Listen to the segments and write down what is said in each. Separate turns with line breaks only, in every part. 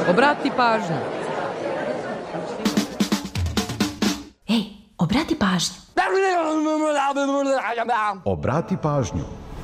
Obrati pažnju.
Ej, obrati pažnju.
Obrati pažnju.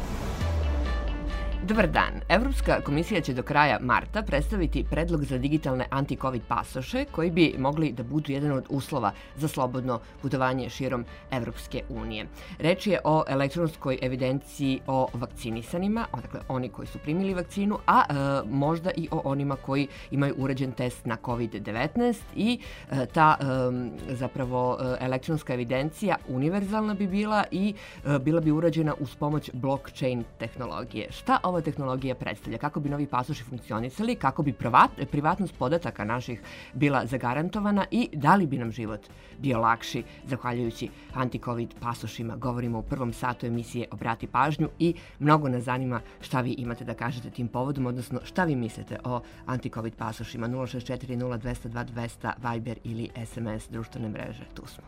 Dobar dan. Evropska komisija će do kraja marta predstaviti predlog za digitalne anti-covid pasoše koji bi mogli da budu jedan od uslova za slobodno putovanje širom Evropske unije. Reč je o elektronskoj evidenciji o vakcinisanima, dakle oni koji su primili vakcinu, a možda i o onima koji imaju uređen test na COVID-19 i ta zapravo elektronska evidencija univerzalna bi bila i bila bi urađena uz pomoć blockchain tehnologije. Šta ova tehnologija predstavlja? Kako bi novi pasoši funkcionisali? Kako bi privatnost podataka naših bila zagarantovana i da li bi nam život bio lakši zahvaljujući anti-covid pasošima? Govorimo u prvom satu emisije Obrati pažnju i mnogo nas zanima šta vi imate da kažete tim povodom, odnosno šta vi mislite o anti-covid pasošima. 064 0202 200 Viber ili SMS društvene mreže. Tu smo.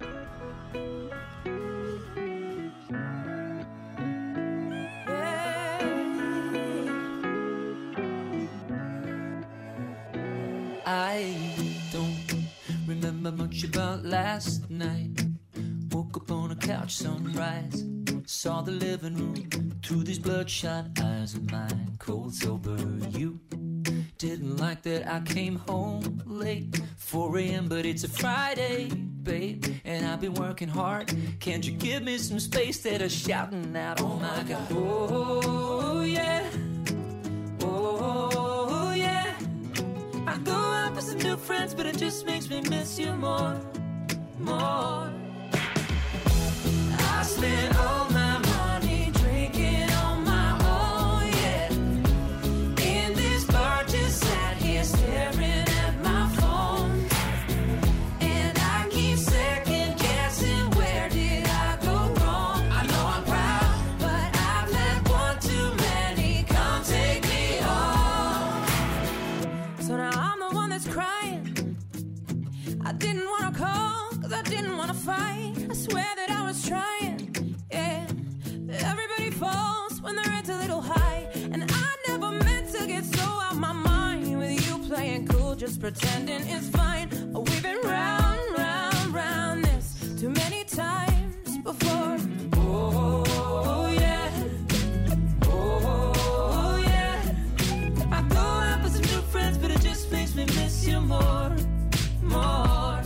I don't remember much about last night. Woke up on a couch, sunrise. Saw the living room through these bloodshot eyes of mine. Cold sober, you didn't like that I came home late, 4 a.m. but it's a Friday, babe, and I've been working hard. Can't you give me some space that are shouting out, oh my God, oh yeah, oh yeah. I go out with some new friends, but it just makes me miss you more, more. I spent all my money drinking on my own, yeah. In this bar, just sat here staring at my phone, and I keep second guessing, where did I go wrong? I know I'm proud, but I've had one too many. Come take me home. So now I'm the one that's crying. I didn't want to call, cause I didn't want to fight. I swear that I was trying, yeah. Everybody falls when their head's a little high, and I never meant to get so out my mind with you playing cool, just pretending it's fine. We've been round, round, round this too many times before. Oh yeah, oh yeah. I go out with some new friends, but it just makes me miss you more, more.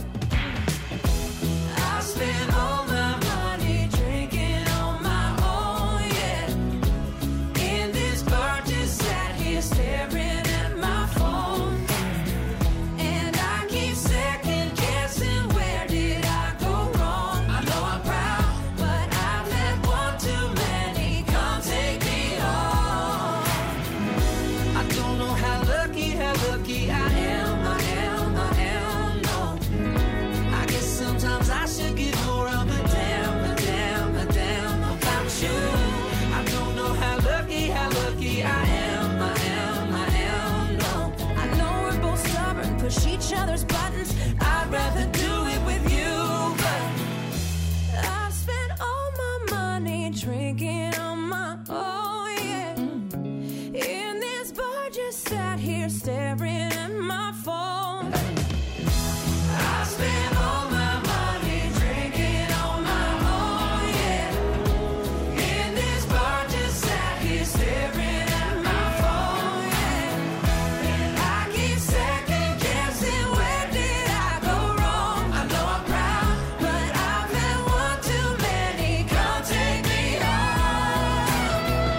I spend all my money drinking on my own, yeah. In this bar, just sat here staring at my phone, and I keep second guessing, where did I go wrong? I know I'm proud, but I've had one too many. Come take me home. I don't know how lucky I am, no. I guess sometimes I should get more of a damn about you. I don't know how lucky I am, no. I know we're both stubborn, push each other's buttons. I'd rather do it with you, but I spent all my money drinking on my own, yeah. In this bar, just sat here staring at my phone. I spent all my money drinking on my own, yeah. In this bar, just sat here staring at my phone, yeah. And I keep second guessing, where did I go wrong? I know I'm proud, but I've had one too many. Come take me home.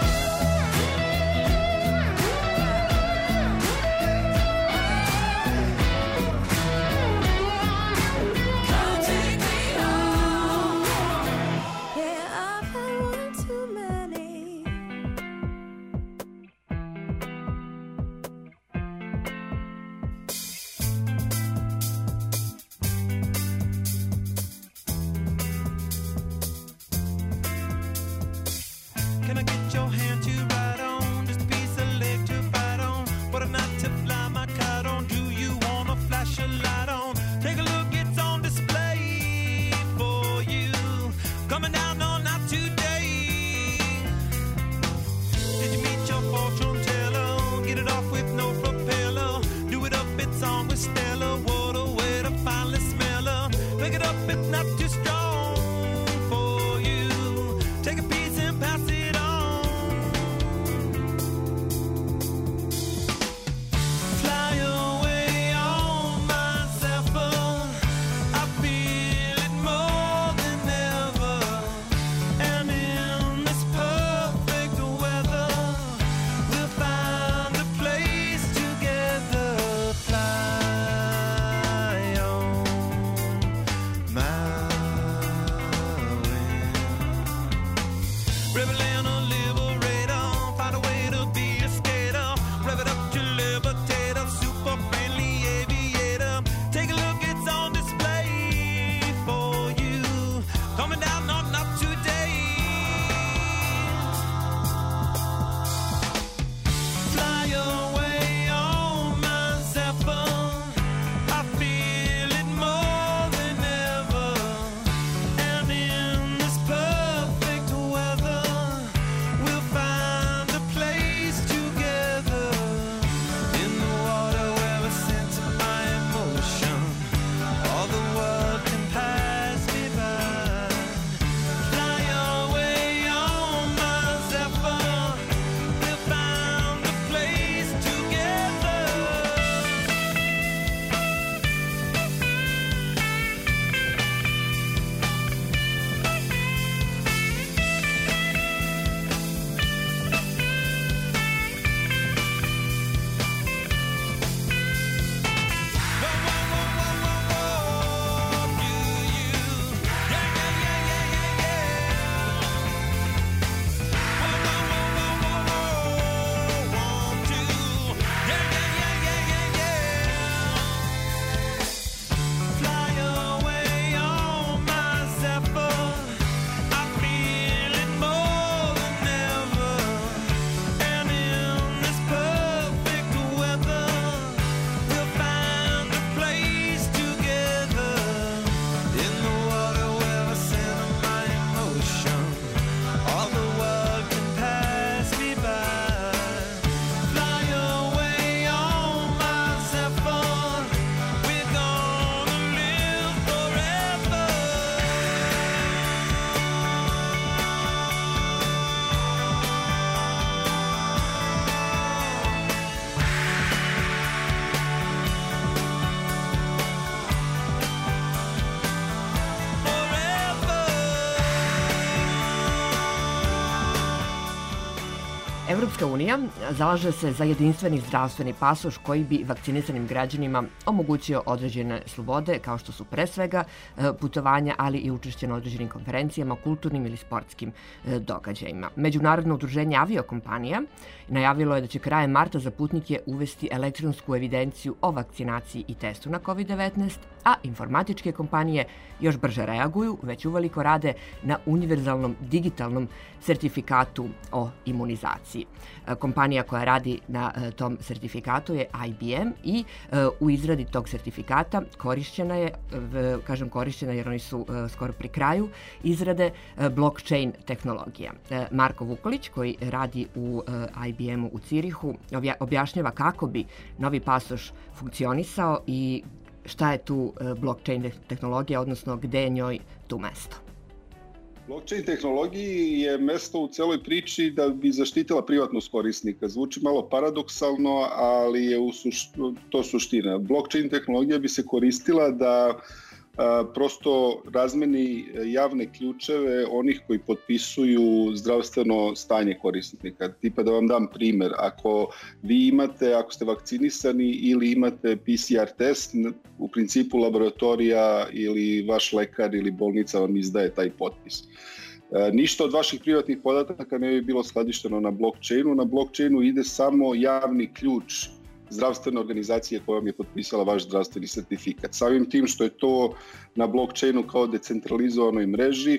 Evropska unija zalaže se za jedinstveni zdravstveni pasoš koji bi vakcinisanim građanima omogućio određene slobode, kao što su pre svega putovanja, ali i učešće na određenim konferencijama, kulturnim ili sportskim događajima. Međunarodno udruženje aviokompanija najavilo je da će krajem marta za putnike uvesti elektronsku evidenciju o vakcinaciji i testu na COVID-19, a informatičke kompanije još brže reaguju, već uveliko rade na univerzalnom digitalnom sertifikatu o imunizaciji. Kompanija koja radi na tom sertifikatu je IBM i u izradi tog sertifikata korišćena je, kažem korišćena jer oni su skoro pri kraju izrade, blockchain tehnologija. Marko Vukolić, koji radi u IBM-u u Cirihu, objašnjava kako bi novi pasoš funkcionisao i šta je tu blockchain tehnologija, odnosno gde je njoj tu mesto.
Blockchain tehnologiji je mesto u celoj priči da bi zaštitila privatnost korisnika. Zvuči malo paradoksalno, ali je to suština. Blockchain tehnologija bi se koristila da prosto razmeni javne ključeve onih koji potpisuju zdravstveno stanje korisnika. Tipa da vam dam primer, ako ste vakcinisani ili imate PCR test, u principu laboratorija ili vaš lekar ili bolnica vam izdaje taj potpis. Ništa od vaših privatnih podataka ne bi bilo skladišteno na blockchainu. Na blockchainu ide samo javni ključ zdravstvene organizacije koja vam je potpisala vaš zdravstveni sertifikat. Samim tim što je to na blockchainu kao decentralizovanoj mreži,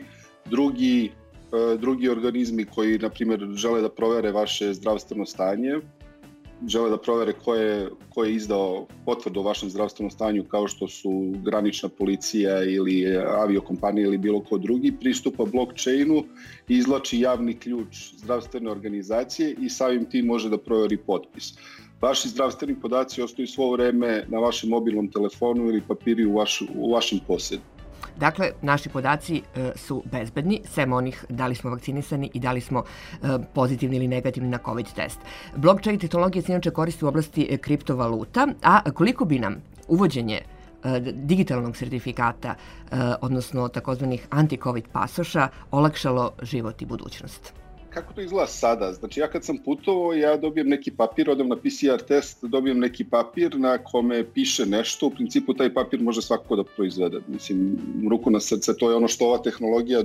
drugi organizmi koji, na primjer, žele da provere vaše zdravstveno stanje, žele da provere ko je izdao potvrdu o vašem zdravstvenom stanju, kao što su granična policija ili aviokompanija ili bilo ko drugi, pristupa blockchainu, izvlači javni ključ zdravstvene organizacije i samim tim može da proveri potpis. Vaši zdravstveni podaci ostaju svo vreme na vašem mobilnom telefonu ili papiri u vašem posjedu.
Dakle, naši podaci su bezbedni, sem onih da li smo vakcinisani i da li smo pozitivni ili negativni na COVID test. Blockchain tehnologija se inače koristi u oblasti kriptovaluta, a koliko bi nam uvođenje digitalnog sertifikata, odnosno takozvanih anti-COVID pasoša, olakšalo život i budućnost?
Kako to izgleda sada? Znači, ja kad sam putovao, ja dobijem neki papir, odem na PCR test, dobijem neki papir na kome piše nešto. U principu, taj papir može svako da proizvede. Mislim, ruku na srce, to je ono što ova tehnologija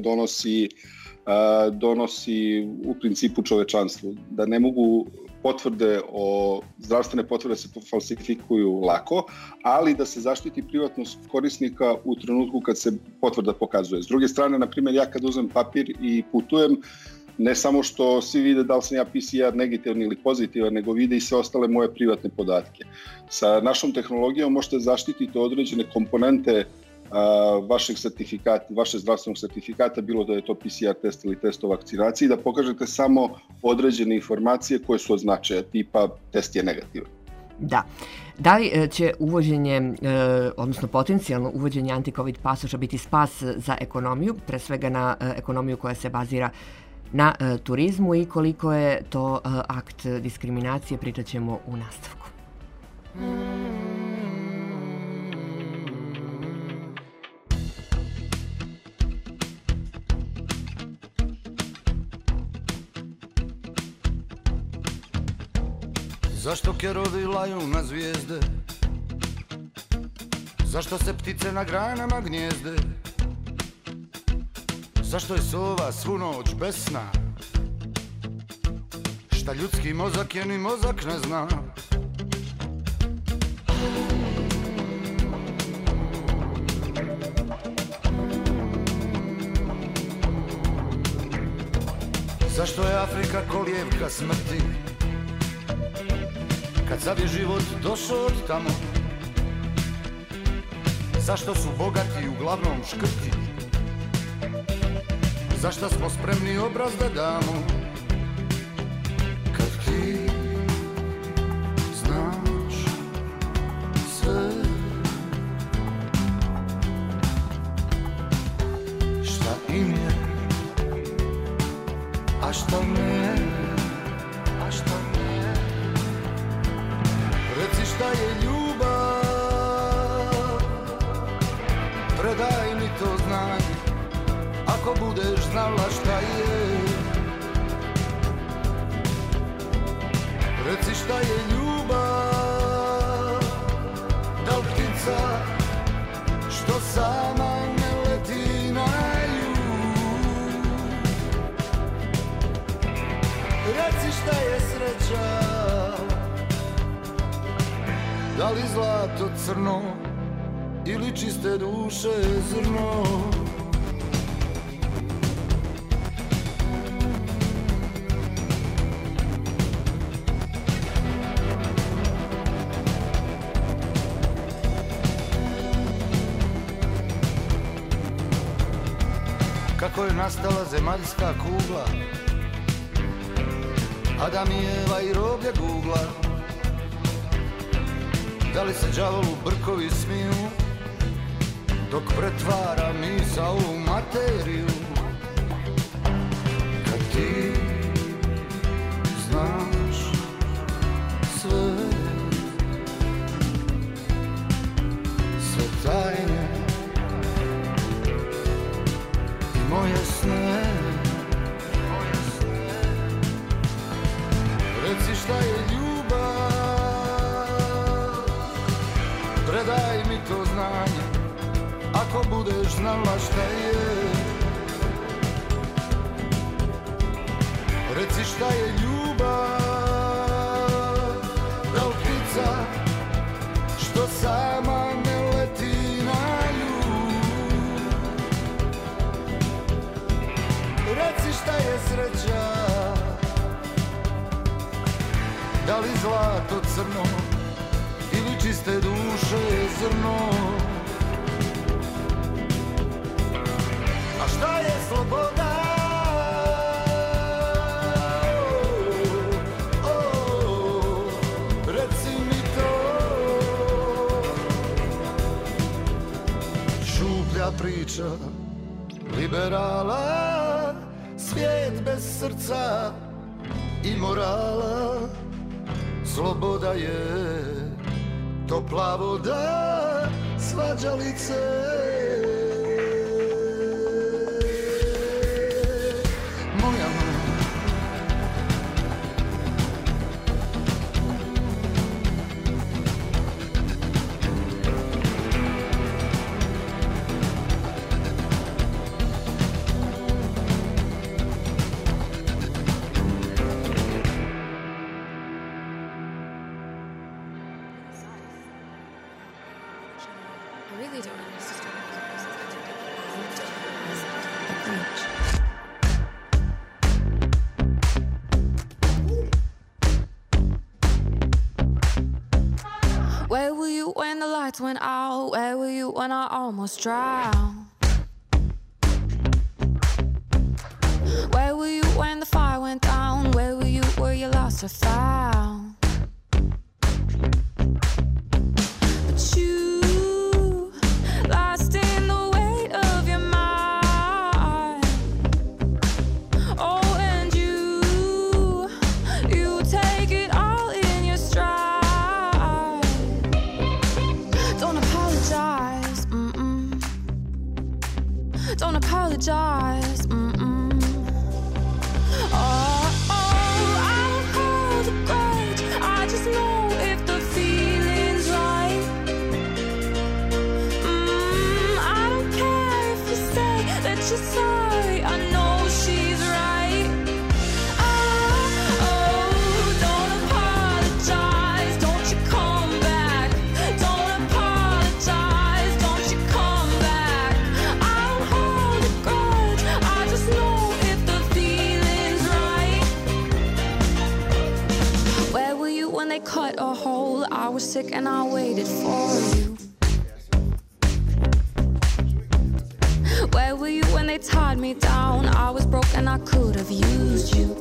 donosi u principu čovečanstvu. Da ne mogu zdravstvene potvrde se falsifikuju lako, ali da se zaštiti privatnost korisnika u trenutku kad se potvrda pokazuje. S druge strane, na primjer, ja kad uzmem papir i putujem, ne samo što svi vide da li sam ja PCR negativan ili pozitivan, nego vide i sve ostale moje privatne podatke. Sa našom tehnologijom možete zaštititi određene komponente vašeg sertifikata, vašeg zdravstvenog sertifikata, bilo da je to PCR test ili test o vakcinaciji, da pokažete samo određene informacije koje su od značaja, tipa test je negativan.
Da. Da li će uvođenje, odnosno potencijalno uvođenje anti-COVID pasoša biti spas za ekonomiju, pre svega na ekonomiju koja se bazira na turizmu i koliko je to akt diskriminacije, pričat ćemo u nastavku.
Zašto kerovi laju na zvijezde? Zašto se ptice na granama gnjezde? Zašto je sova svu noć bez sna? Šta ljudski mozak je ni mozak ne zna? Zašto je Afrika kolijevka smrti? Kad sad je život došao od tamo? Zašto su bogati uglavnom škrti? Zašto smo spremni obraz da damo? Kad ti znaš sve, šta im je, a šta ne, a šta ne. Reci šta je ljubav, predaj mi to znanje. Ako budeš znala šta je, šta je ljubav, da li ptica što sama ne leti na jug. Reci šta je sreća, da li zlato crno ili čiste duše zrno. Kako je nastala zemaljska kugla, Adam i Eva i roblje Gugla. Da li se đavolu brkovi smiju dok pretvara misao u materiju? Kad ti znaš sve, sve tajne i moje sne. Reci šta je ljubav, predaj mi to znanje, ako budeš znala šta je. Reci šta je ljubav, da li ptica što sama ne leti na jug. Reci šta je sreća, da li zlato crno ili čiste duše zrno. A šta je sloboda? Reci mi to. Šuplja priča liberala, svijet bez srca i morala. Sloboda je topla voda, svađalice. Moja mama.
Where were you when the lights went out? Where were you when I almost drowned? Where were you when the fire went down? Where were you, were you lost or found? But you, lost in the weight of your mind. Oh, and you take it all in your stride. Don't apologize, don't apologize, Oh, I don't hold a grudge. I just know if the feeling's right. I don't care if you say that you're sorry. I know she's right. Don't apologize. Don't you come back. Don't apologize. Don't you come back. I don't hold a grudge. I just know if the feeling's right. Where were you when they cut a hole? I was sick and I waited for you. Where were you when they tied me down? I was broke and I could have used you.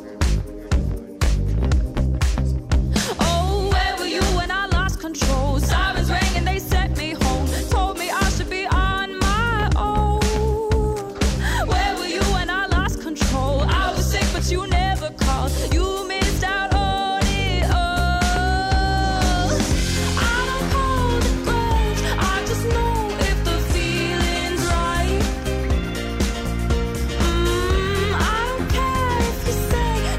Oh, where were you when I lost control? Sirens rang and they set me home. Told me I should be on my own. Where were you when I lost control? I was sick but you never called. You missed out on it all. I don't hold a grudge. I just know if the feeling's right. I don't care if you say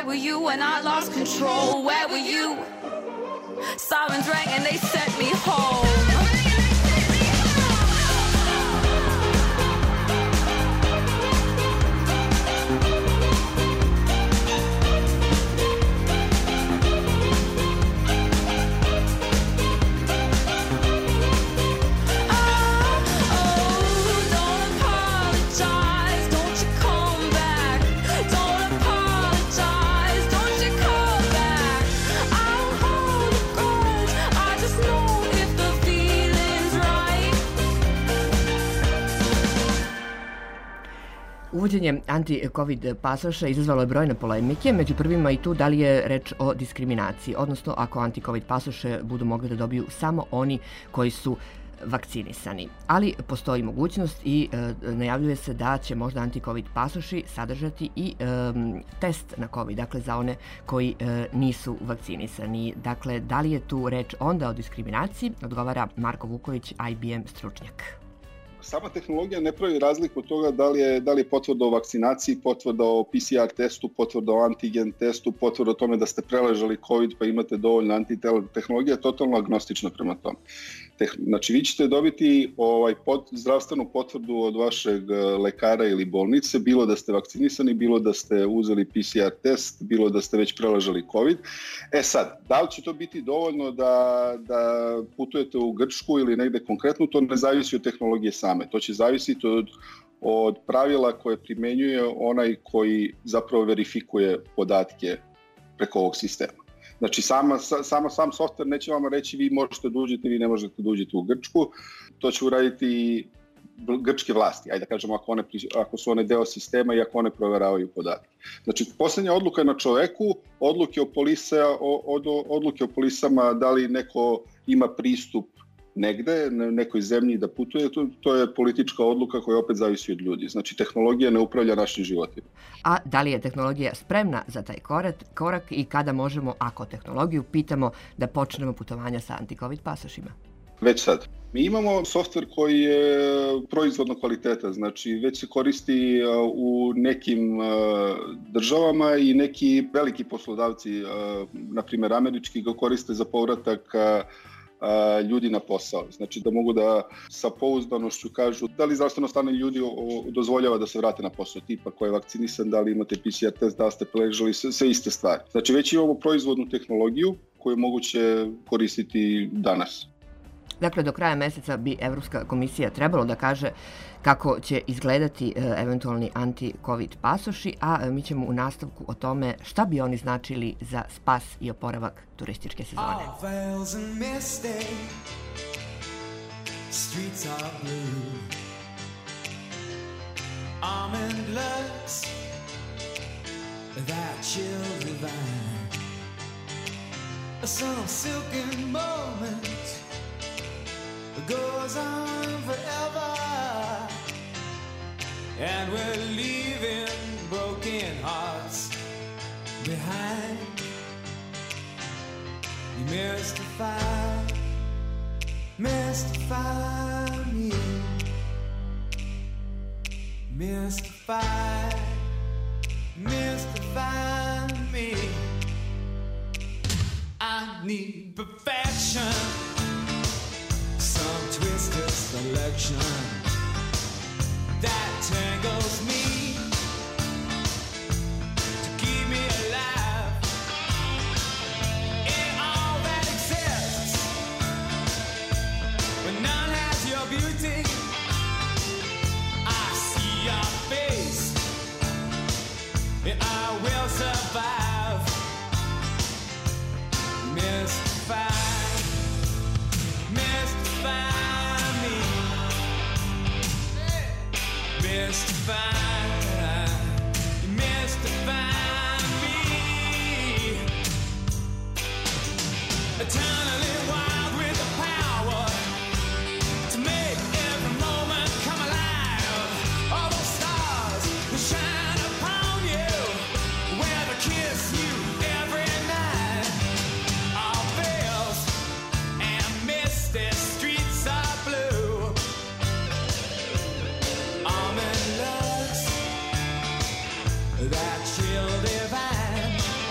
where were you when I lost control? Where were you? Sirens rang and they sent me home.
Uvođenje anti-covid pasoša izazvalo je brojne polemike, među prvima i tu da li je reč o diskriminaciji, odnosno ako anti-covid pasoše budu mogli da dobiju samo oni koji su vakcinisani. Ali postoji mogućnost i najavljuje se da će možda anti-covid pasoši sadržati i test na covid, dakle za one koji nisu vakcinisani. Dakle, da li je tu reč onda o diskriminaciji, odgovara Marko Vuković, IBM stručnjak.
Sama tehnologija ne pravi razliku od toga da li je potvrda o vakcinaciji, potvrda o PCR testu, potvrda o antigen testu, potvrda o tome da ste preležali COVID pa imate dovoljno antitela. Tehnologija je totalno agnostična prema tome. Znači, vi ćete dobiti zdravstvenu potvrdu od vašeg lekara ili bolnice, bilo da ste vakcinisani, bilo da ste uzeli PCR test, bilo da ste već preležali COVID. Sad, da li će to biti dovoljno da putujete u Grčku ili negde konkretno, to ne zavisi od tehnologije same. To će zavisiti od pravila koje primenjuje onaj koji zapravo verifikuje podatke preko ovog sistema. Znači, sam softver neće vama reći vi možete da uđete, vi ne možete da uđete u Grčku. To će uraditi grčke vlasti, ajde da kažemo ako su one deo sistema i ako one proveravaju podatke. Znači, poslednja odluka je na čoveku, odluke o polisama, da li neko ima pristup negde, nekoj zemlji da putuje, to je politička odluka koja opet zavisi od ljudi. Znači, tehnologija ne upravlja našim životima.
A da li je tehnologija spremna za taj korak i kada možemo, ako tehnologiju pitamo, da počnemo putovanja sa anti-covid pasošima?
Već sad. Mi imamo softver koji je proizvodnog kvaliteta, znači već se koristi u nekim državama i neki veliki poslodavci, na primjer američki, ga koriste za povratak ljudi na posao. Znači da mogu da sa pouzdanošću kažu da li zdravstveno stanje ljudi dozvoljava da se vrate na posao, tipa ko je vakcinisan, da li imate PCR test, da ste preležali, sve iste stvari. Znači već imamo proizvodnu tehnologiju koju je moguće koristiti danas.
Dakle, do kraja meseca bi Evropska komisija trebalo da kaže kako će izgledati eventualni anti-covid pasoši, a mi ćemo u nastavku o tome šta bi oni značili za spas i oporavak turističke sezone.
Goes on forever, and we're leaving broken hearts behind. You mystify me, mystify me. I need perfection, some twisted selection that tangles me to keep me alive in all that exists, but none has your beauty. I see your face and I will survive. Mystify me, mystify me, eternally wild with the power to make every moment come alive. All those stars will shine upon you, where to kiss you every night. All veils and misty streets are blue. Almond looks, that chill divine.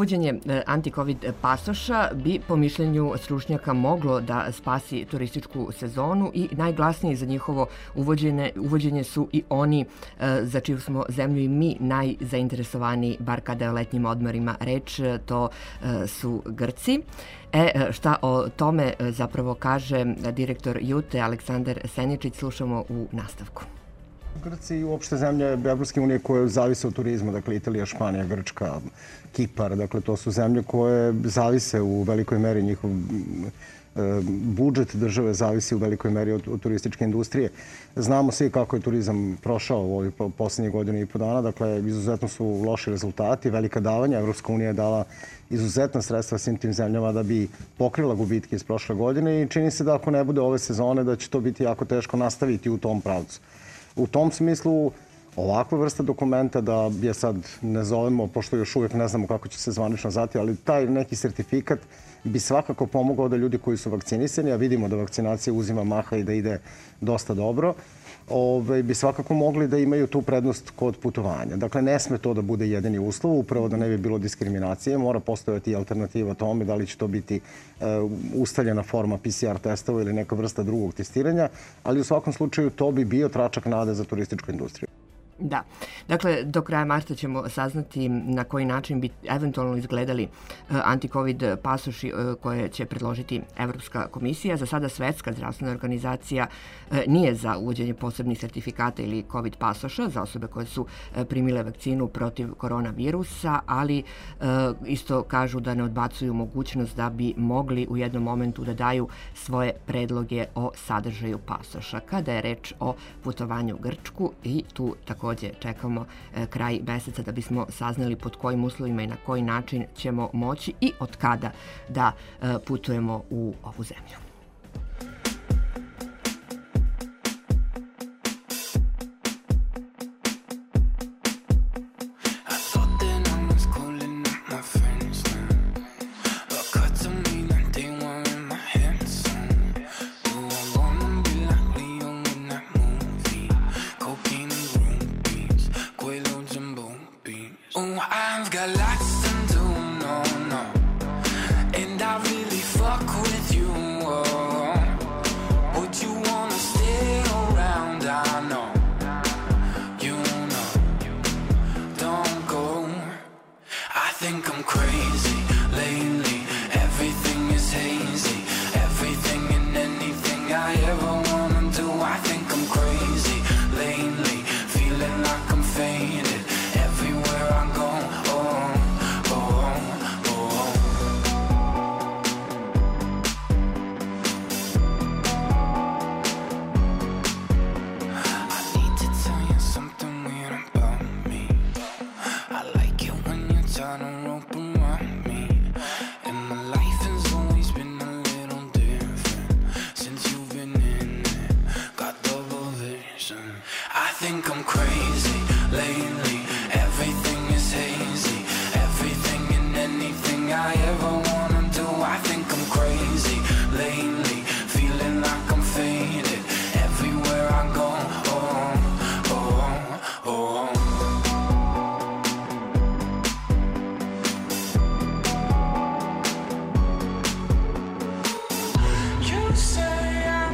uvođenje anti-covid pasoša bi po mišljenju stručnjaka moglo da spasi turističku sezonu i najglasniji za njihovo uvođenje su i oni za čiju smo zemlju i mi najzainteresovaniji, bar kada je o letnjim odmorima reč, to su Grci. Šta o tome zapravo kaže direktor Jute Aleksandar Senjačić, slušamo u nastavku.
Grci i uopšte zemlje Evropske unije koje zavise od turizma, dakle Italija, Španija, Grčka, Kipar, dakle to su zemlje koje zavise u velikoj meri, njihov budžet države zavisi u velikoj meri od turističke industrije. Znamo svi kako je turizam prošao u ovih poslednjih godina i po dana, dakle izuzetno su loši rezultati, velika davanja. Evropska unija je dala izuzetna sredstva svim tim zemljama da bi pokrila gubitke iz prošle godine i čini se da ako ne bude ove sezone da će to biti jako teško nastaviti u tom pravcu. U tom smislu, ovakva vrsta dokumenta da je sad ne zovemo, pošto još uvijek ne znamo kako će se zvanično zvati, ali taj neki sertifikat bi svakako pomogao da ljudi koji su vakcinisani, a vidimo da vakcinacija uzima maha i da ide dosta dobro, bi svakako mogli da imaju tu prednost kod putovanja. Dakle, ne sme to da bude jedini uslov, upravo da ne bi bilo diskriminacije. Mora postojati i alternativa tome, da li će to biti ustaljena forma PCR testova ili neka vrsta drugog testiranja, ali u svakom slučaju to bi bio tračak nade za turističku industriju.
Da. Dakle, do kraja marta ćemo saznati na koji način bi eventualno izgledali anti-covid pasoši koje će predložiti Evropska komisija. Za sada Svetska zdravstvena organizacija nije za uvođenje posebnih sertifikata ili covid pasoša za osobe koje su primile vakcinu protiv koronavirusa, ali isto kažu da ne odbacuju mogućnost da bi mogli u jednom momentu da daju svoje predloge o sadržaju pasoša. Kada je reč o putovanju u Grčku, i tu također čekamo kraj meseca da bismo saznali pod kojim uslovima i na koji način ćemo moći i od kada da putujemo u ovu zemlju.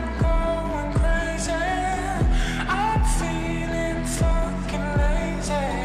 Crazy, I'm feeling fucking lazy.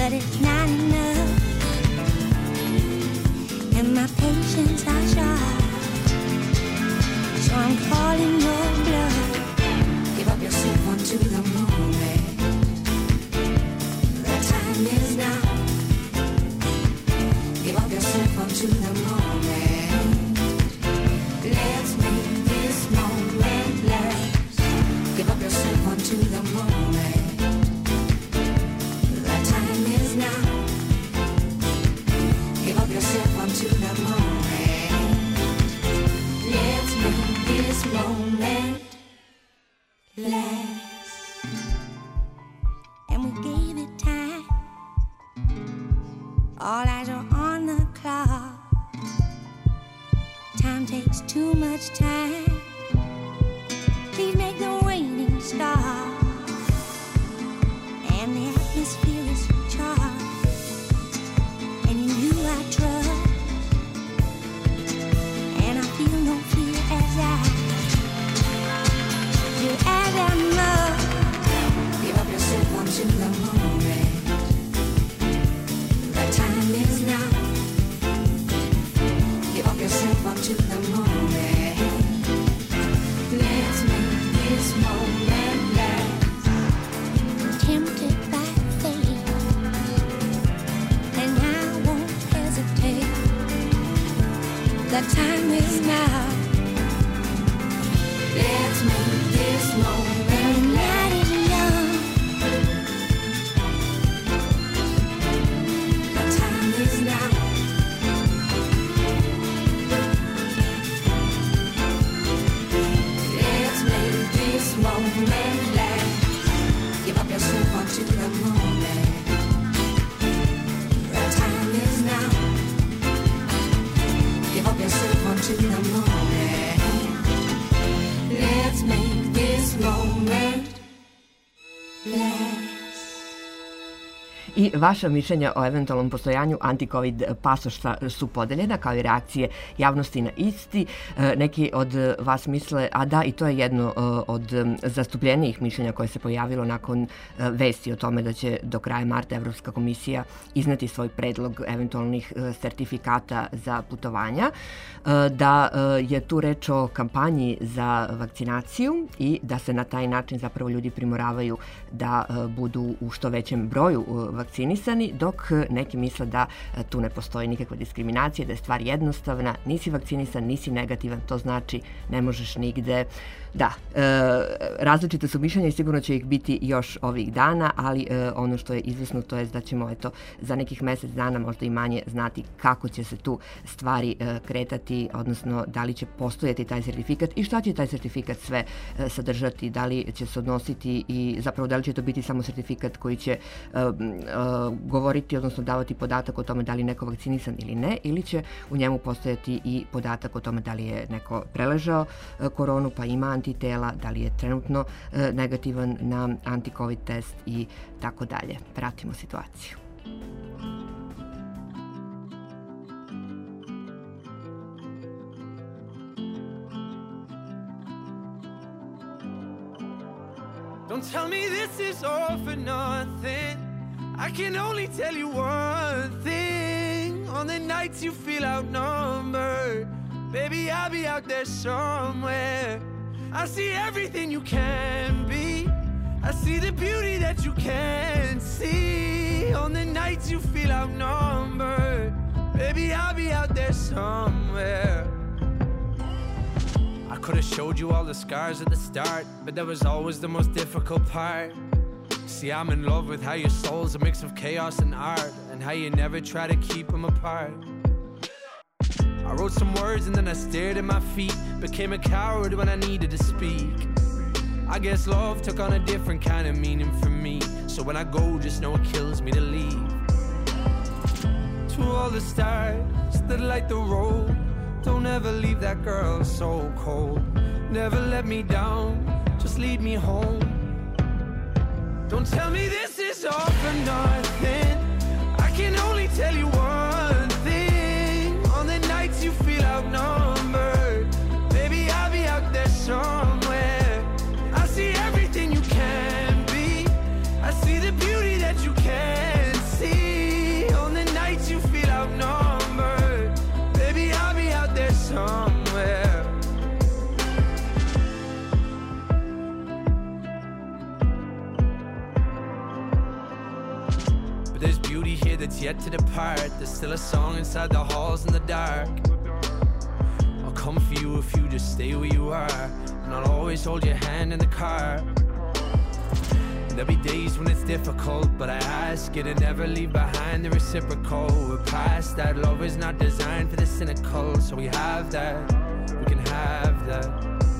but it's not enough. And my patience are short, so I'm calling your bluff. Give up yourself onto the moment. The time is now. Give up yourself onto the moment. Let's make this moment last. Give up yourself onto the moment. The time is now. Give up yourself onto the moment. Let's make this moment last. And we gave it time. All eyes are on the clock. Time takes too much time. Please make the waiting stop. And the atmosphere is charged. And in you I trust. And I feel no fear as I do as I must. Give up yourself onto the moment. The time is now. Give up yourself onto the moment. Let's make this moment last. Tempted by fate, and I won't hesitate. The time is now. Let's make this moment last. The night is young. The time is now. Let's make this moment last. Give up yourself onto the moment. The time is now. Give up yourself onto the moment. Let's make this moment last.
I vaša mišljenja o eventualnom postojanju anti-covid pasoša su podeljena, kao i reakcije javnosti na isti. Neki od vas misle, a da, i to je jedno od zastupljenijih mišljenja koje se pojavilo nakon vesti o tome da će do kraja marta Evropska komisija izneti svoj predlog eventualnih sertifikata za putovanja, da je tu reč o kampanji za vakcinaciju i da se na taj način zapravo ljudi primoravaju da budu u što većem broju vakcinisani, dok neki misle da tu ne postoji nikakva diskriminacija, da je stvar jednostavna, nisi vakcinisan, nisi negativan, to znači ne možeš nigde. Da, različite su mišljenja i sigurno će ih biti još ovih dana, ali ono što je izvesno to je da ćemo za nekih mjesec dana možda i manje znati kako će se tu stvari kretati, odnosno da li će postojati taj sertifikat i šta će taj sertifikat sve sadržati, da li će se odnositi i zapravo da li će to biti samo sertifikat koji će govoriti, odnosno davati podatak o tome da li je neko vakcinisan ili ne, ili će u njemu postojati i podatak o tome da li je neko preležao koronu pa ima antitela, da li je trenutno negativan na anti-covid test i tako dalje. Pratimo situaciju.
Don't tell me this is all for nothing. I can only tell you one thing. On the nights you feel outnumbered, baby, I'll be out there somewhere. I see everything you can be. I see the beauty that you can't see. On the nights you feel outnumbered, baby, I'll be out there somewhere. I could have showed you all the scars at the start, but that was always the most difficult part. See, I'm in love with how your soul's a mix of chaos and art, and how you never try to keep them apart. I wrote some words and then I stared at my feet, became a coward when I needed to speak. I guess love took on a different kind of meaning for me, so when I go, just know it kills me to leave. To all the stars that light the road, don't ever leave that girl so cold. Never let me down, just lead me home. Don't tell me this is all for nothing. I can only tell you one thing. On the nights you feel outnumbered, baby, I'll be out there somewhere. I see everything you can be. I see the beauty that you can't see. here that's yet to depart. There's still a song inside the halls in the dark. I'll come for you if you just stay where you are, and I'll always hold your hand in the car. There'll be days when it's difficult, but I ask you to never leave behind the reciprocal. We're past that, love is not designed for the cynical. So we have that, we can have that.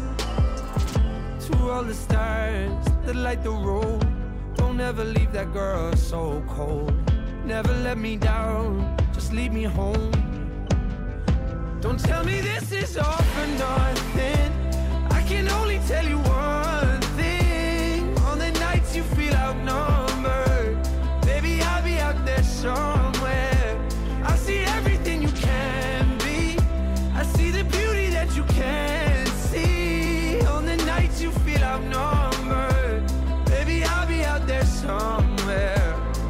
To all the stars that light the road, don't ever leave that girl so cold. Never let me down, just leave me home. Don't tell me this is all for nothing. I can only tell you one thing. On the nights you feel outnumbered, baby, I'll be out there somewhere. I see everything you can be, I see the beauty that you can't see. On the nights you feel outnumbered, baby, I'll be out there somewhere.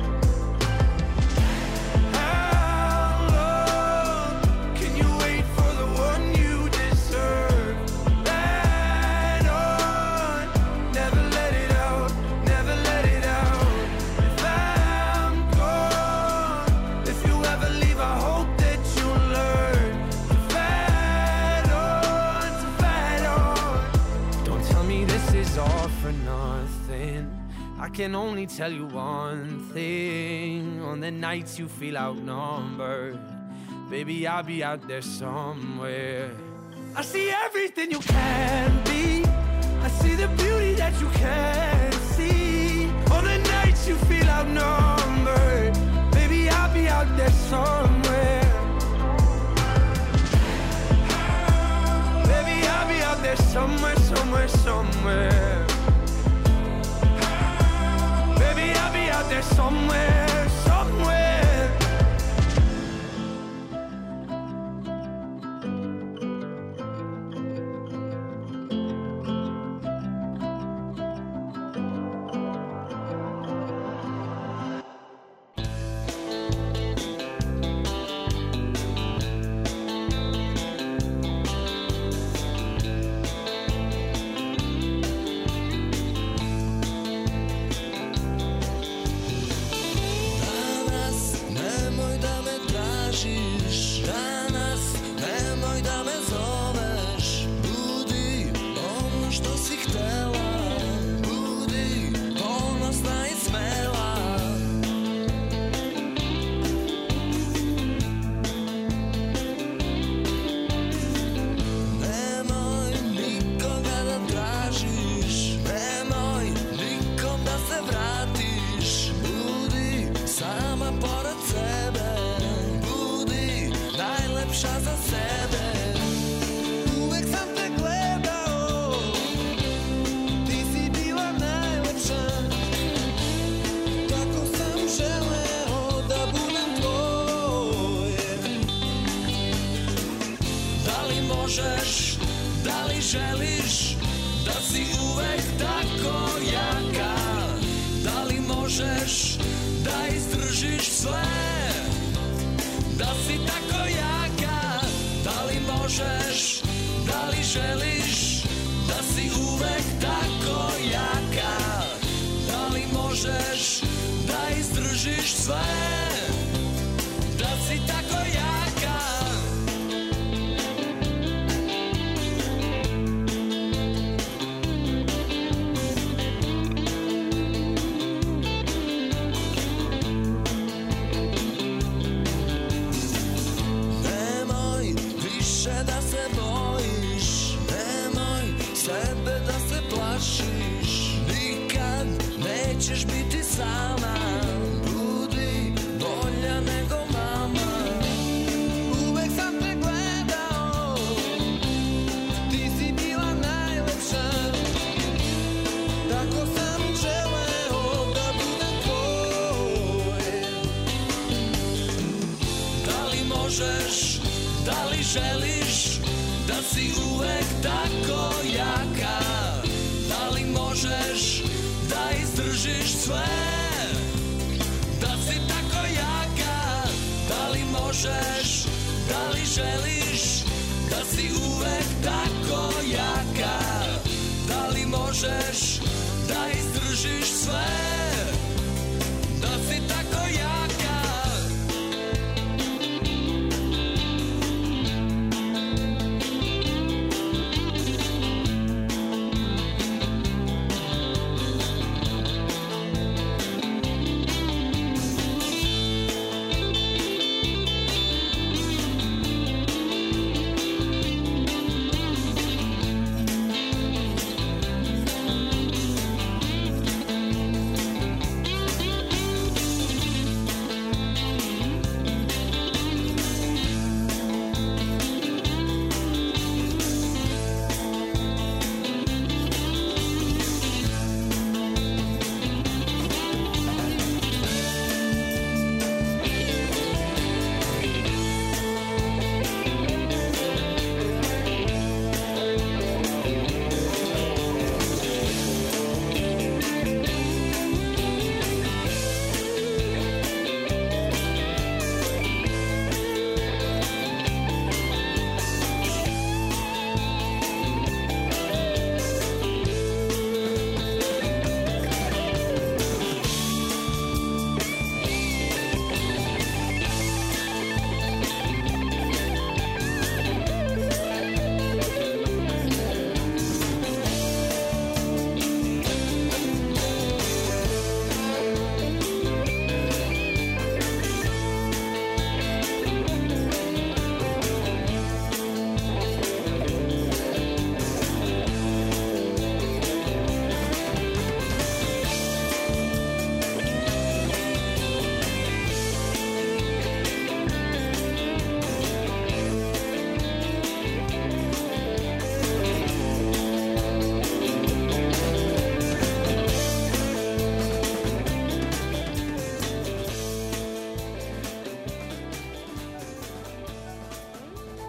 I can only tell you one thing. On the nights you feel outnumbered, baby, I'll be out there somewhere. I see everything you can be, I see the beauty that you can't see. On the nights you feel outnumbered, baby, I'll be out there somewhere. Baby, I'll be out there somewhere, somewhere, somewhere. I'll be out there somewhere, somewhere.
možeš da izdržiš sve, da si tako jaka.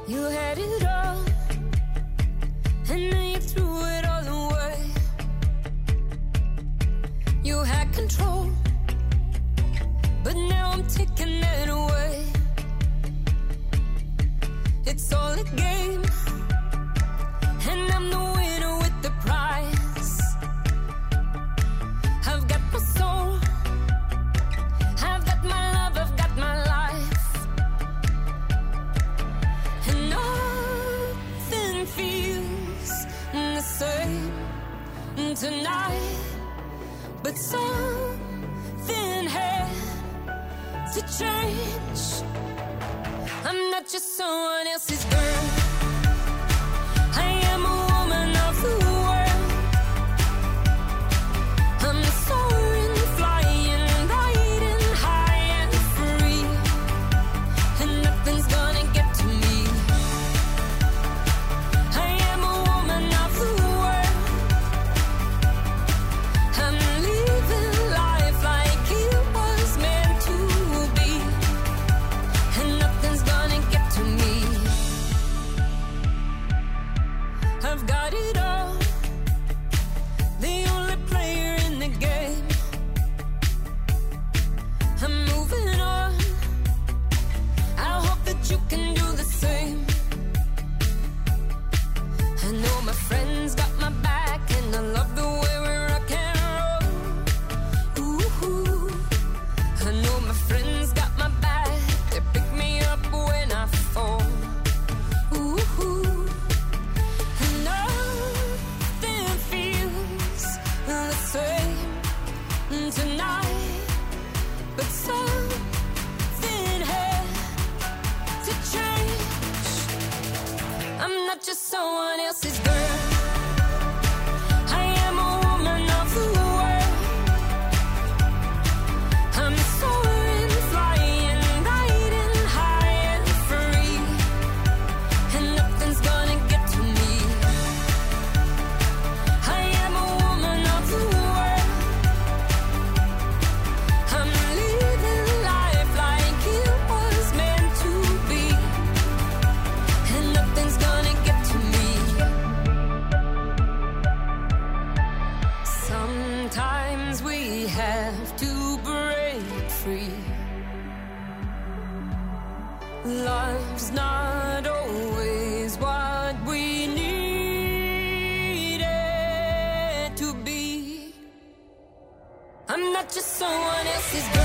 You had it all, and then you threw it all away. You had control, but now I'm taking it away. It's all a game, and I'm the winner with the prize. I've got my soul, I've got my love, I've got my life. And nothing feels the same tonight, but something had to change. I'm not just someone else's girl, I am a woman of the world. I'm soaring, flying, riding high and free, and nothing's gonna get to me. I am a woman of the world. I'm living life like it was meant to be, and nothing's gonna get to me. I've got it all, the only player in the game. I'm moving on, I hope that you can do the same. I know my friends got my back, and I love the way we rock and roll. Ooh, I know my friends got my back, they pick me up when I fall. Ooh, nothing feels the same tonight, but something had to change. I'm not just someone else's girl, I am a woman of the world. I'm soaring, flying, riding high and free, and nothing's gonna get to me. I am a woman of the world. I'm living life like it was meant to be, and nothing's gonna get to me. Sometimes we have to break free. Love's not always what we need it to be. I'm not just someone else's girl.